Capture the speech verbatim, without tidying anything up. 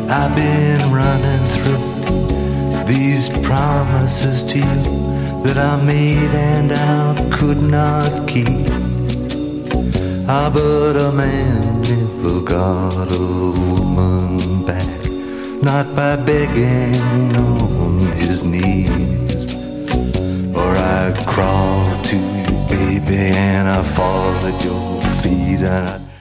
I've been running through these promises to you that I made and I could not keep. Ah, but a man never got a woman back, not by begging on his knees. Or I'd crawl to you, baby, and I fall at your feet, and I